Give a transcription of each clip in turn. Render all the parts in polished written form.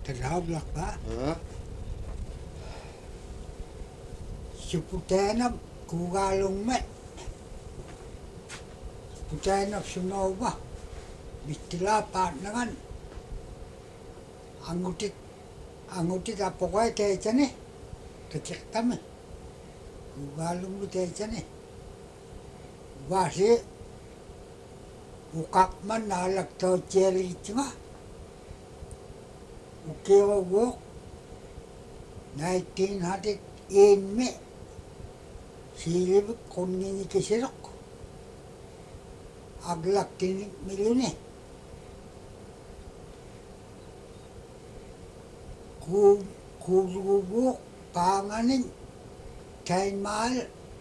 Terhablak ba? Hah? Siputenam kugalong me. Siputenam sunova. Bistila partneran. Angutit apokoy tejane. Kecirtame. Kugalong mo tejane. Wasi ukakman nalagtaw cheri nga. Ukiwa wok 1901 me silib konnini kesirok aglak tinik milune kulubuk panganin kain mahal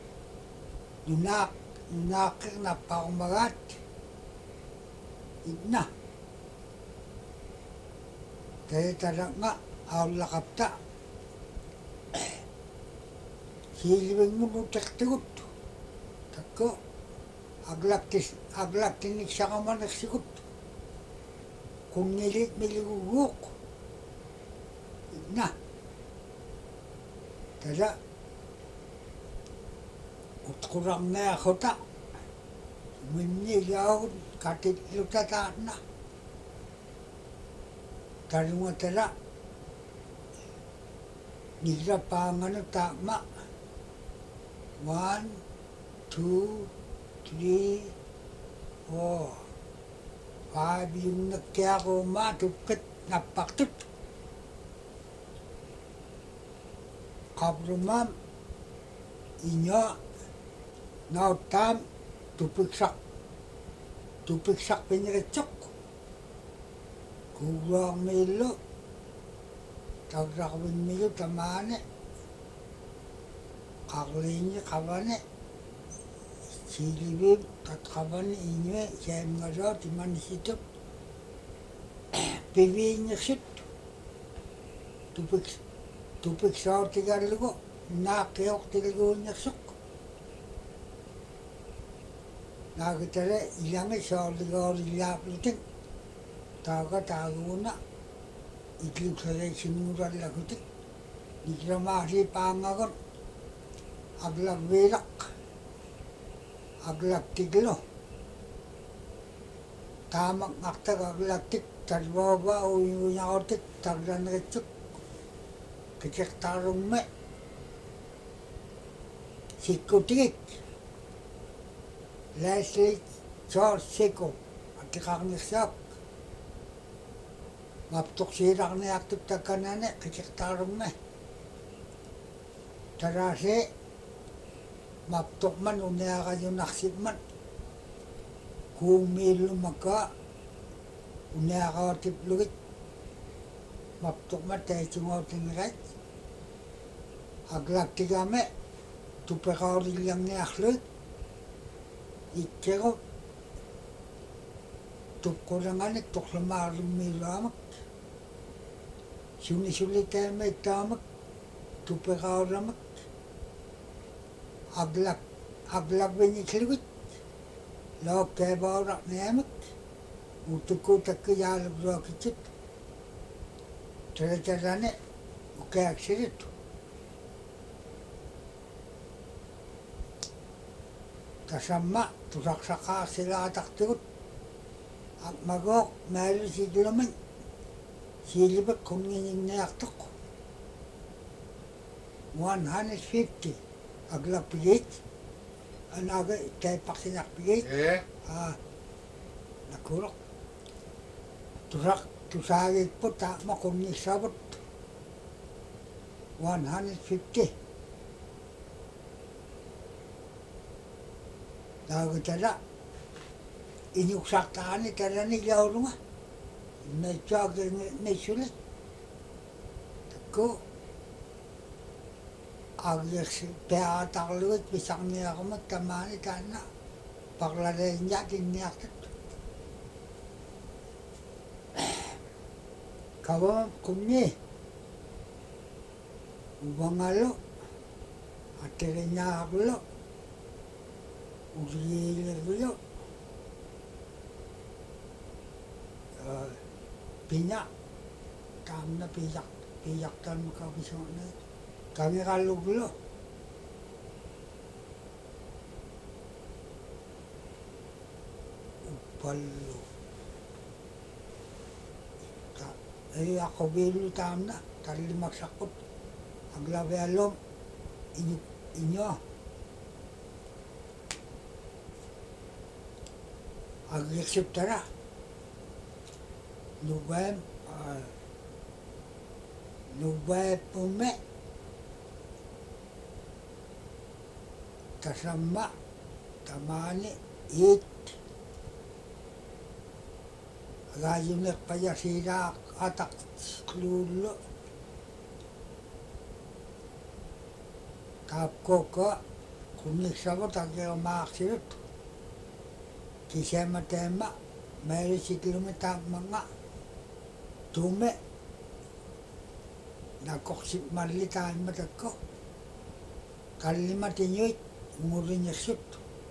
dunakir na paumagat idna kaya tadak nga awlakapta silibing mo nutek-tikot tako aglak tinik siya ka man nagsikot kung nilit miliguguk na tada utkurang na ako ta minnigaw katitlo tataan na tarunga tada nila pangano tama 1, 2, 3, 4, 5 yung nagkaya ko matupkat napaktot kabrumam inyo nautam tupiksak piniretsok kuwang milo tagrakwin milo tamane kaklinya kabane silibib tatkabane inyo siyem nga daw timan sitop pivinya sit tupik saw tigarligo nakiyok tigarligo nyasok nakitare ilangi saw tigarligo ilapitin taga-taguna itlip sare sinuran lagutik nikramasi pangagon aglak velak aglak tiglo tamak ngakta aglak tik tarbaba uyunyakotik tagdan retsuk kecek tarung me sikutik Leslie George Siko atikak nisyak maptok sirak na aktif takanane kecek tarung me tarase maptok man unayaka yung naksip man kumilo maka unayaka tiplugit maptok man tayo sungotin rait aglak tigame tupekawarilyang ni aklut ikkero tupkoranganik tuklamarum milamak suni teme tamak tupekawaramak aglak benikliwit lo kebarak nemak utuku takki yalab rokichit tere ukeak siritu kasama tusaksaka sila taktikut at magok meron siglaman silibak kung niningnayak 150 aglak pigit anaga tepak sinak pigit nakurok tusagit po takma kung nisabot 150 naga tada inyuksak taani tada nilaw nga medyo may sulit tako agyak kaya takluit bisak niya ako magtamani tana paklare niya kinyak kawa kumni ubangalo atere niya akulo uriyilagulo pinya taamna piiaqtan makapisona kangeralluglo uppallu ta aqobilu taamna tallimaksaqut aglaveallom inyo agiksiptara Nubai pume tasamma tamani it rayunek payasira atak klullo kapkoko kunisavo takeo maaksirut kisema tema meri sikilumeta manga tume nakoksip malli taimmatakko kallimatinyuit ngurinyasut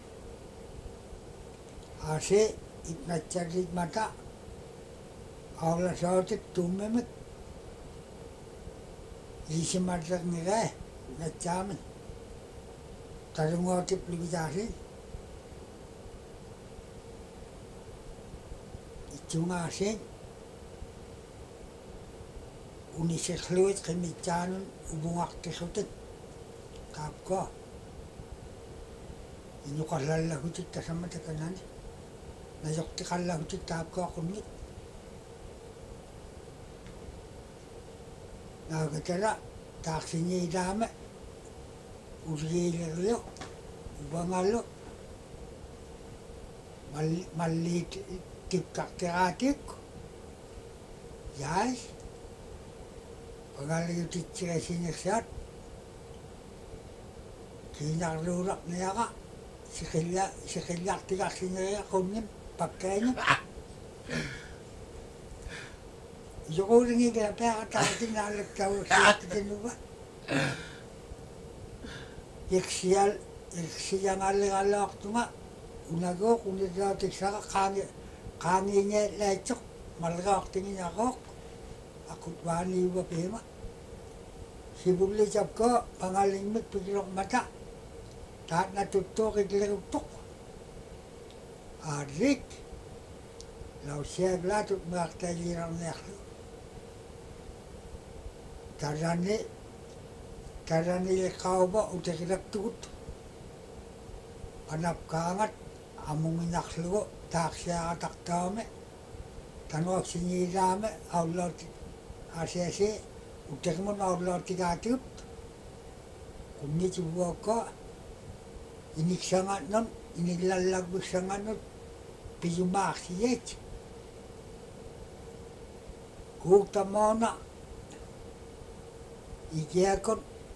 ase itnatsarit mata aulasautit tummemet isimatak ngirai natsamin tarungotip ligitasin itsungasin unisekluit kimitsaanun ubungaqtisutit kaapko inuqallallagutit tasamatakanani najoqtiqallagutit kaapko qunnit naagatala taaksiniilaama uliilerlio ubangallo malliit tipqarteraatiikku yaas pagaliutitsigasingersiat kiinarluulaqniaqa siqillartigarsineria qunnim pakkaani yoqulingikala peaqataartinaallektauussiattitenuva iksiangalleqalleortunga unagooq unilaatiksaqa qaangiingeellaatsoq malgaortinginaqooq akut waaniuva peema sivullitapko pangalingmik pikiloqmata taatnatuttuoqikleruptoq aarik lausiaglaatut meartailiirarniarlu taranileqqauva uteqilaktugut anapkaangat amunginarlugu taaksiarataqtaame tanuaksiniilaame aullaati asiasi uteqimun aullaatigaatigut kunnitivuakko iniksangatnun inillallagvissangatnut piyumaarsiyet kuuktamoona ikiakon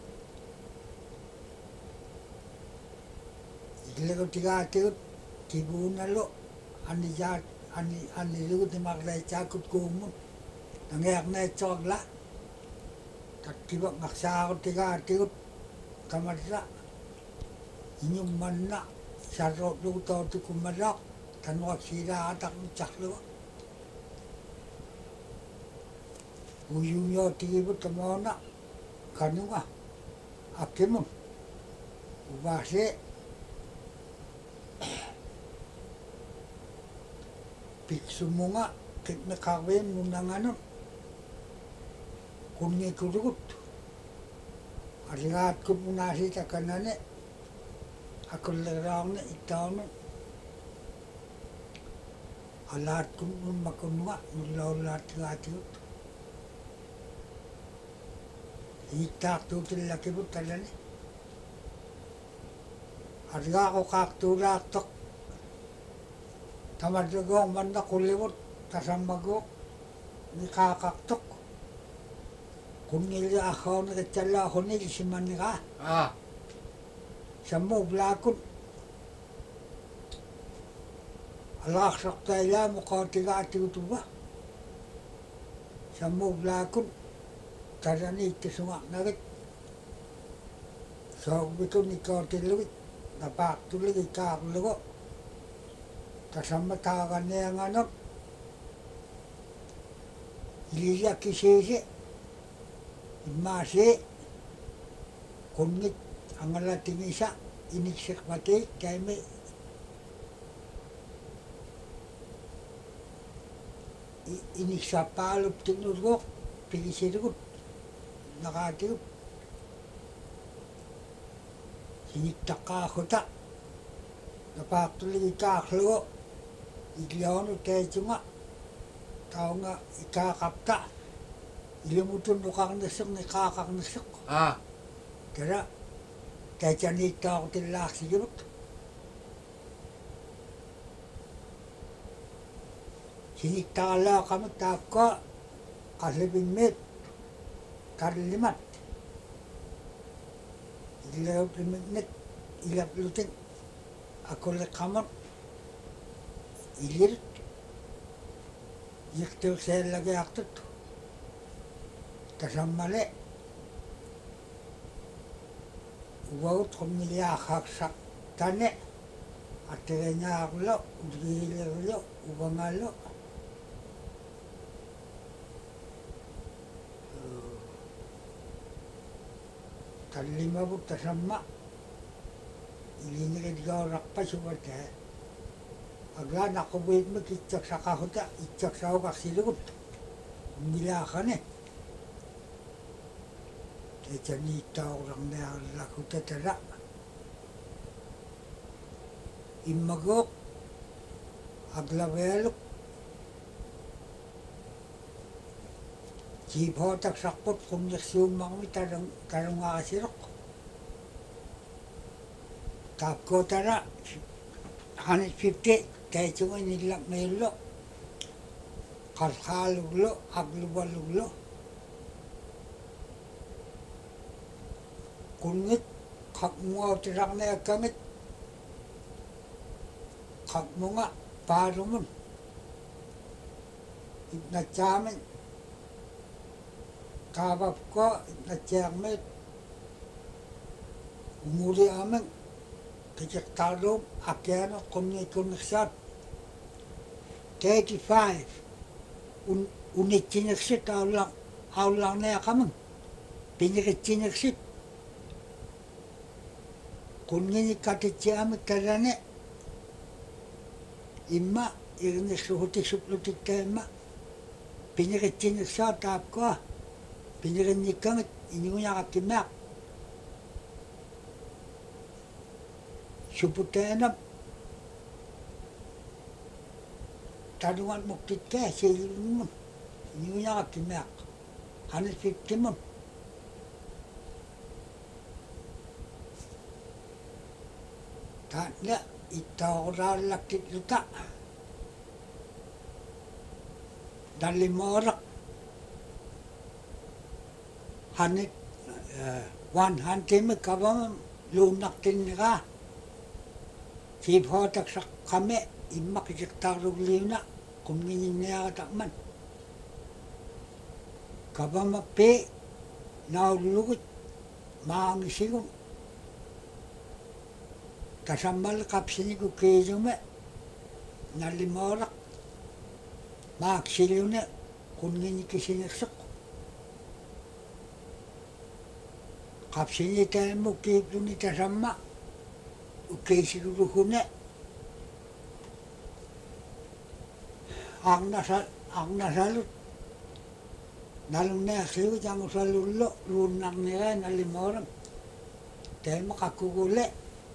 ikilegutigaatigut kibuunalu annilugutimaqlaitsaakut kuummun nangearneetsoqla takkivaq ngaqsaarutigaatigut kamarra inyummanna sarrootlugutootikummalaaq tanuaksiilaarataqmitsarlugu uyuñootigivut tamoona kanunga akkimun uvaase piksumunga qitmeqarviim nunanganun kunnikurugut aligaatkup unaasiitakanane akulleraagne ittaunu alaatkun nummakunnuga nullaullaattigaatigut iittaartuutillakivut talani aligaaqoqaartuulaartoq tamalluguuq manna qullivut tasammaguuq niqaaqartoq kunnilli arrauniqitsallaaqunni isimanniqaa sammuuvlaakun alaaqsortailaamu qaatigaatigutuva sammuuvlaakun taraniittisugarnagit soorvikun ikkootillugit napaartullig ikkaarlugu tasamma taaqannianganut ilija kiseese immaase kunnit angala tingisa iniksek pati kaime iniksapaalup tinurgok pigisirgut nakatiup siniktakaahuta napaaqtuligi kaarlugo ilionu taitsunga taunga ikaaqapta ilimutun nuqarnisseq niqaaqarnisseq kala taitaniittaaqutillaarsigivut siniktaalaaqamut taakkoa qallipimmiit kallimat illeruplimiknet ilaplutin akulliqqamut ilirut yiqtiuqseellagiartut tasammale uvaut qumniliaaqaaqsaq tane attereñaarlo uligiilerlo uvangallo tallimavut tasamma ilinigidgauraqpasuvata agla naqubuitmik itsaksaqahuta itsaksauqarsilugut ummilaaqane taitaniittaaqurarniarlakuta tala immaguuq aglavealuk jiiphotaksarput qumnirsiummarmi talungaarasiloq taapkuutala 150 taitsunga nillaqmiullu qarqaaluglu aqluvaluglu kunnit qaqmuautirarniakkangit qaqmunga paalumun itnatsaamin kaavapko itnatsiarmiit umuliaamin kikiqtaarluum akianut qumniikunnersaat 35 unitsinnersit aullarniaqamun piniritsinersit qunnginikkatitsiamik talane imma irnirluhutisuplutikkaimma piniritsinersaat taapkoa pinirinnikkangit iniguñaqakkimeaq suputeenap talungan muktitkaa siilunmun iniguñaqakkimeaq 150 mun taanna ittaoraallakkitluta dallimoraq 100 kavamam luunnartinniraa siiphotaksaqame immaqisiktaarlugliuna qumngininniarataqman kavamappi naullugut maangisigun tasammal qapsiniku kiisume nallimoraq maaksilune qunnginikkisinerseq qapsinitaammu kiipluni tasamma ukkiisiluluhune arnasalut nalunnearsigut angusallullu luunnarniraa nallimoram taama qakkugule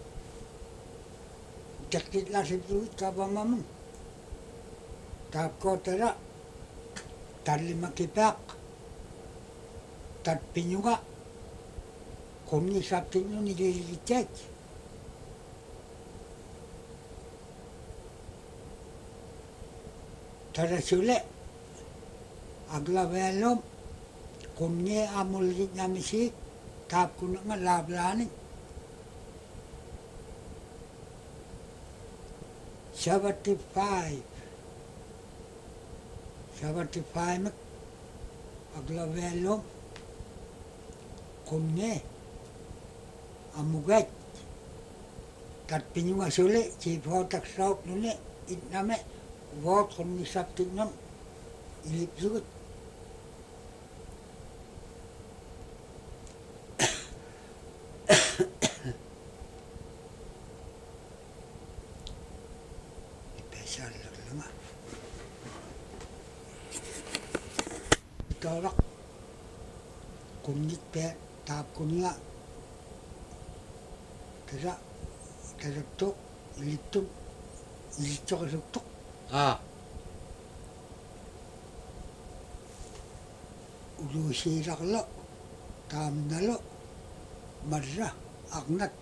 teqtitlasitlugut kavamamun taapkootala tallimakipaaq tatpiñuga qumnisaptinnuni liligitsaat tarasule aglavealum qumni amulgitnamisiik taapkunanga laablaanik 75 mek aglavealum qumni amugat tatpiñunga sule siiphotaksauqnuni itname voot qumnisaptinnun ilipsugut torak kunyit pe tap kunya kira kira tok ilitum ilitok ilitok ulu sirak lo tam nalo marra agnat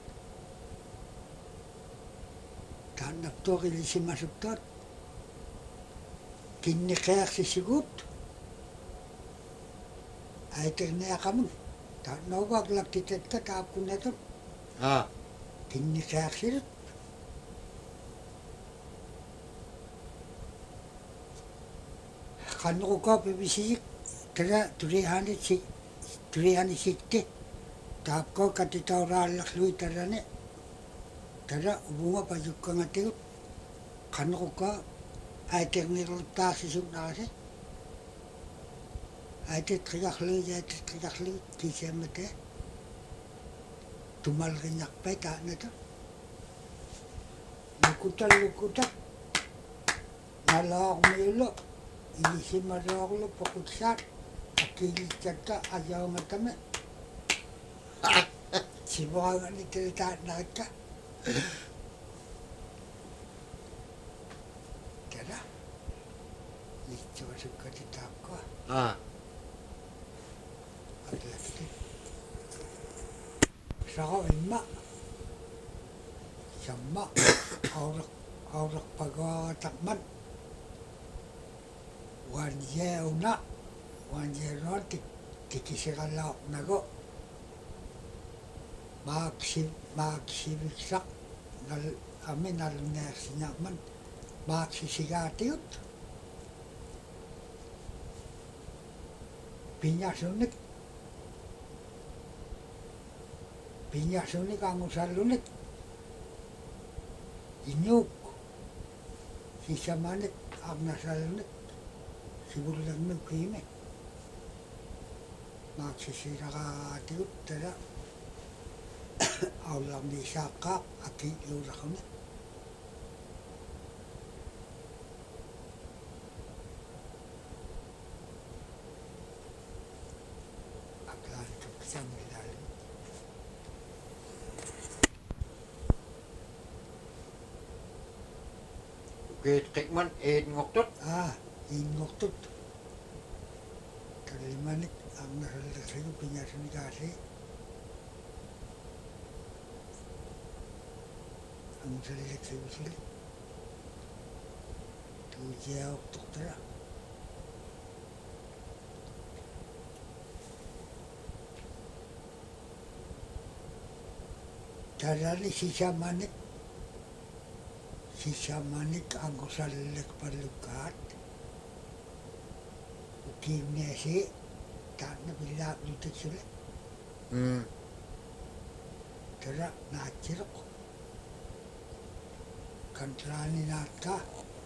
tanak tok ilisi masuk tot kini kayak sigut ay ternya kamu tak nawag lak titet ka tapon na to kini kayak sigut kan ko ka bibisik kaya 360 tap ko katitawra lak lui tarane tara bunga pajuk ka ngatiut kan ko ka ay teknikal tasisuk na kasi ay titrikakli kisemete tumal kinyak pa ta na to lukutan nalak milo ilisi maroklo pakutsat akilit kata ayaw matame sibukan ni cerita naka kaya licho suka ditako lagi sako imma sama aurak pagatakman wanje una wanje roti tikisikalao nago maksibiksak kami naluner sinyaman maksisigatiut pinyasunik angusalunik inyuk sisamanik agnasalunik sigurang nukime maksisigatiut tera aulang di saka aki yuraknya aklan tuksan medali Kekman ngoktot ingoktot kalimanik ang nasalaksayo pinyasan kasi ang salaksayo sila tujiya oktok tara tarali sisamanik ang kusalak palukat ukimnesi tak nabilak lutuk sila tara nachirok kantrani nata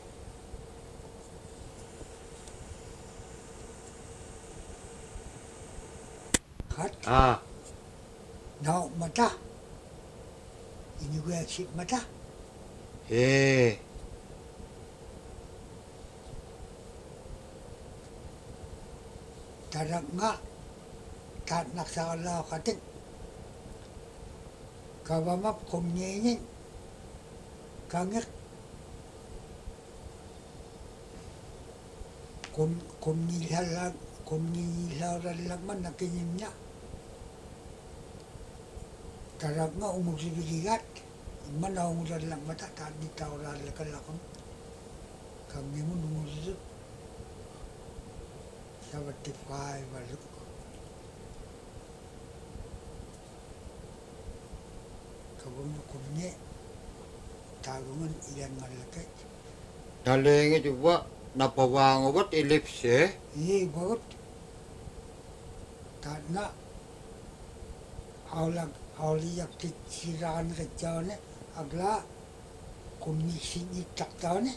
kat nau mata ini gue aksip mata tarak nga tat naksakalaw katik kawamap kumnyenin kangik kumnilaran lagman nakinim niya tarak nga umusibigigat mana umuran lang mata tadi tawran lakalakon kami mo numusip sa batifay baluk kabum kumne tagungan ilan malakay Dalingi juga napawangot elipse bagot tadna auliyak titsirakan kacawne agla kumnisin itaktawane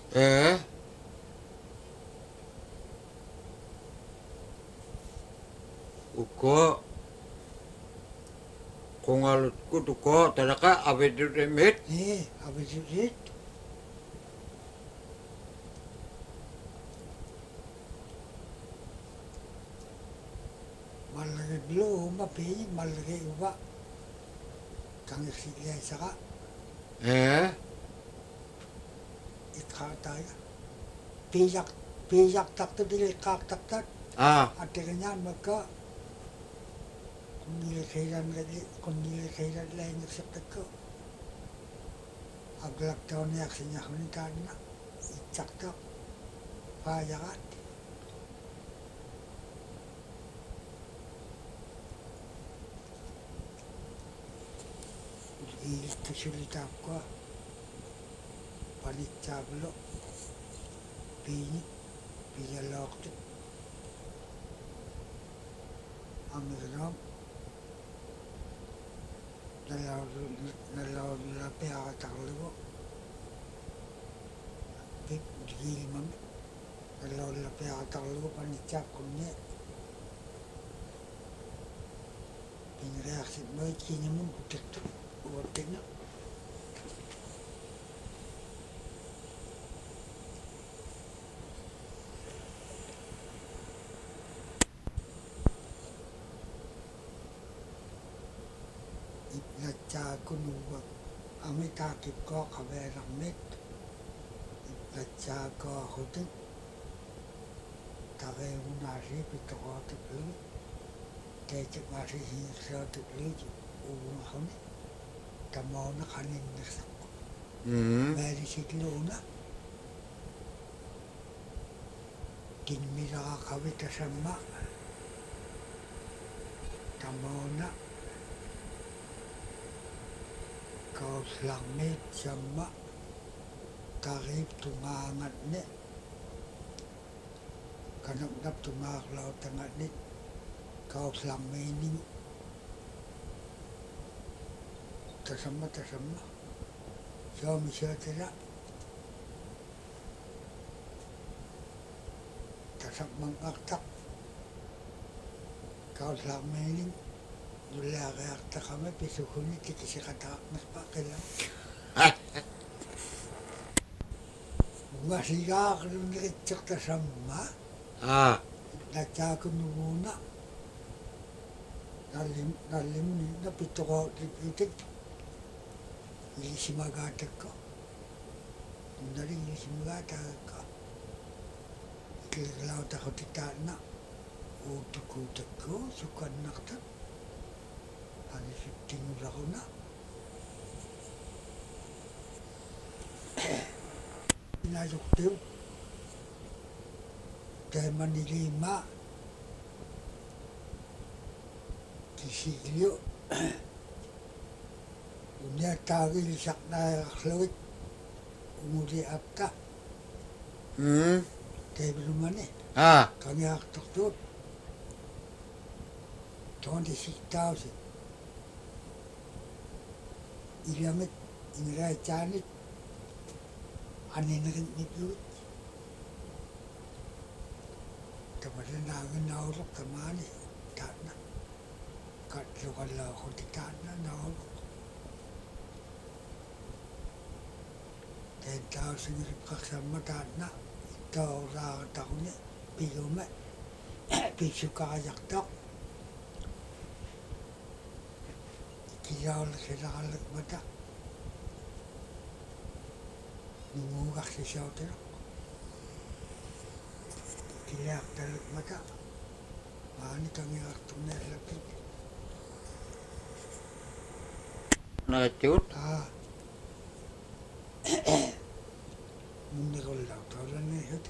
uko kongalutku tuko talaka abeduremit abedurit malaki blo ma pi malaki uba kang si le saka ikhataya pijak tak tu dili kak tak tak atikanya maka kundili khairan lain saktak ko aglak tahun yaksinya hunitan na icak tak pajakat kesulitan ko palit cablo pijalok tu amigram nalaw lapi akataklo pip digimam nalaw lapi akataklo palit cab kunye pinreaksi mo kinyamun putik tu uwatik na Lacha kunuwa amita kip ko kaberang met lacha ko hotin tage unasi pitoko tuklu tecek masih hingsa tuklu uung hone tamo na kanin nasak meri siklo na kinmira kawita sama tamo na kau selamat sama tarif tungangat ne kanak dap tungak laut tengah ne kau selamat ini tersama so misal tidak tersama mengaktak kau selamat ini Dula reakta kami pisukuni tikisi kata naspakai lang. Masiga ako nung nakitsok ta sama. Natsa ko nunguna. Nalim napito ko itik. Ilisimagatak ko. Nari ilisimagatak ko. Kailangan ako titana. Utuk-utuk ko, sukan naktak. Ani fifting ako na. Inayok tiyo. Dahil manilima. Kisigyo. Unya tawil sak na aklawit. Umuli apta. Dahil lumani. Kami aktok doon. 26,000. Ilamit, iniray chanit, aninarin nipyut. Tamarin namin naulok tamani, tana. Katlukala ako di tana naulok. 10,000 ripkak sama tana. Ito rakat ako niya, piyume, pisukakayak tak. Kiyaw kalak mata. Nungugak si Shouter. Kiyak talak mata. Mani kami aktum na lapit. Nakachut? Muna ko lang. Tawala na yun.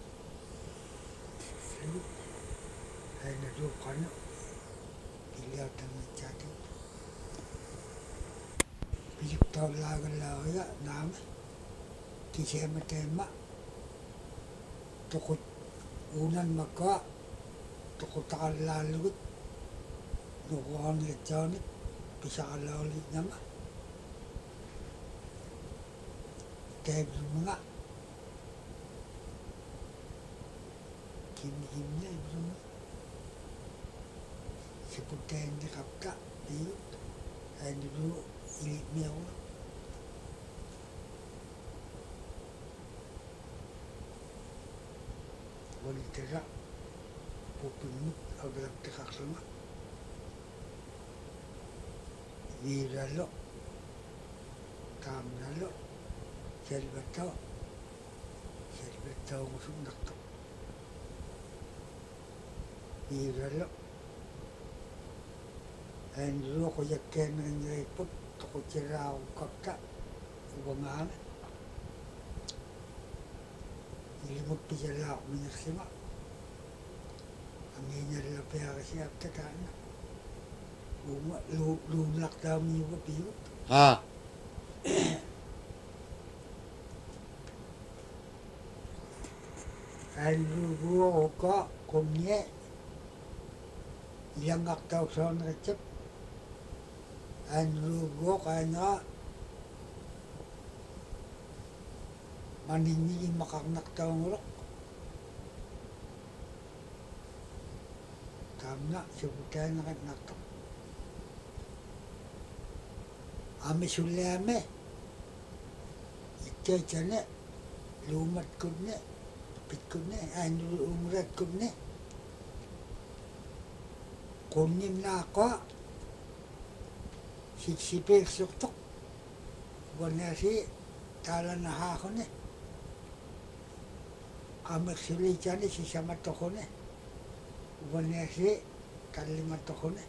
Ay nadukan na. Kiyak talak chati. Piliptaw laga namin. Kisema tema. Tukot unan maka. Tukot akal lalugot. Nukuhan lejanit. Bisa kalalit naman. Dahil mga. Kim na mga. Siputayin na kapka. Diyo. Ay dulu. Ilit niya ako. Walitira. pupimut aglak tikaksama niralo tamnalo selbato ngusum nakto niralo andro ko yakken ngai put ko cirau kapta ubangan ilimut pijalak minyaksima anginya la pera siap tetana lu lak dami wa piu Ah, andro go ko komye yang ak tau son recep andro go kana manini makaknak tau ngurok tamna sebutan nak to ame sullame ittechane lumat kunne pitkunne andru umrat kunne kunnim na ko siksipek suktok bonasi tala na ha kone ame sulichane si sama tokone bonasi kalima tokone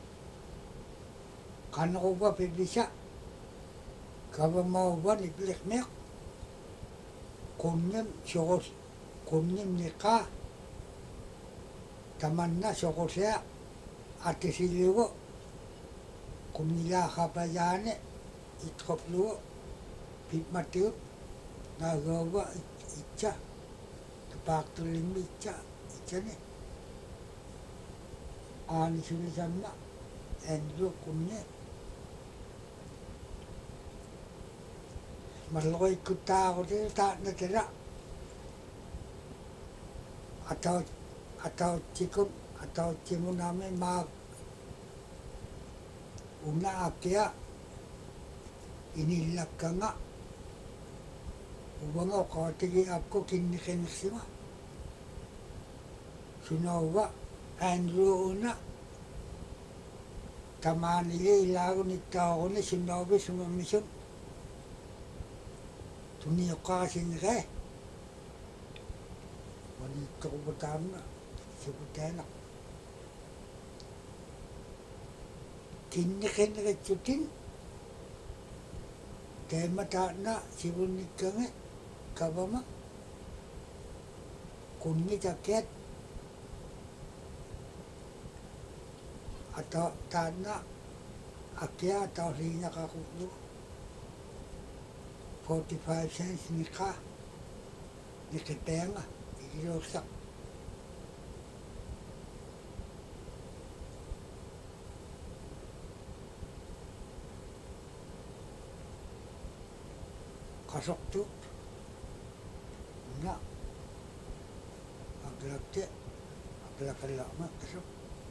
kanoko ba pibisa kaba mau ba niklek mek kunnim sokos kunnim nika tamanna sokosea atesiliwo kumila kapayane itkopluwo pitmatiut nagawa itcha tupaktulim itchane ani sulisamma endro kunne malloy kutaako ta na tera atau cikun atau cimuname mag una akia ini lakanga ubanga ko tigi apko kinni kenisima sunawa andro una tamani ilago ni taone sunawa sumamisum tuni qasin re wani tobutamna sebutana kinni kenre chutin temata na sibunikkange kabama kunni jaket atau tanah akia atau linya kakulu 45 cents nikah niketengah irosak kasok tu na aglakte aglakallama kasok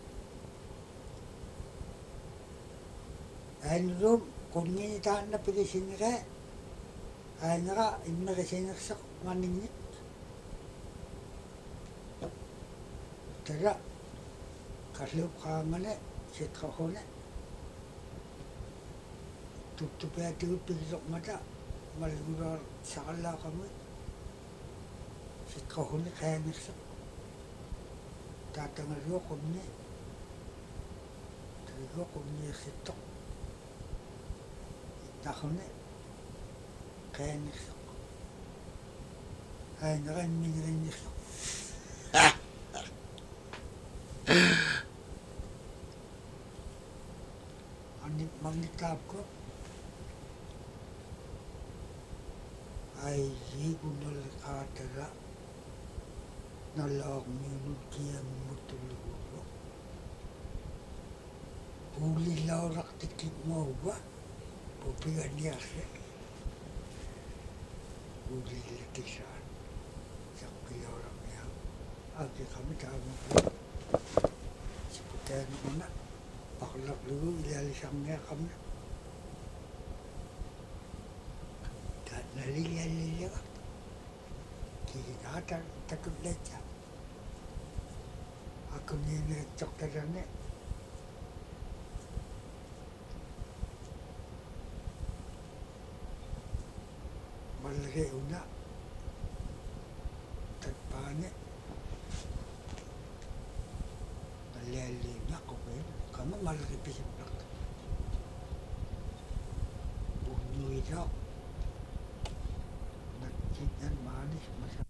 ainrum kunni tanna pigisinre ainra immeresingersak maningit tera kaslup kaangane sitkahone tuttupeatigut pigisok mata maligurar sakala kami sitkahone kayangersak tatangario kunni terigo kunni sitok tahone kayangersak ainra immeresingersak anit mangitab ko ay sigunal katara nalak minut kiyang mutulugo uli laurak tikit mo ba pupigan niya siya uli latisan sakpi laurak niya agi kami tama po seputan mo na paklak lugo ilalisang niya kami naliliya kikikatan takut leca Aku ni dokter ni malaki una tagpani malali na ko kamu malaki pisip nak bunyi daw nagkinyan manis masarap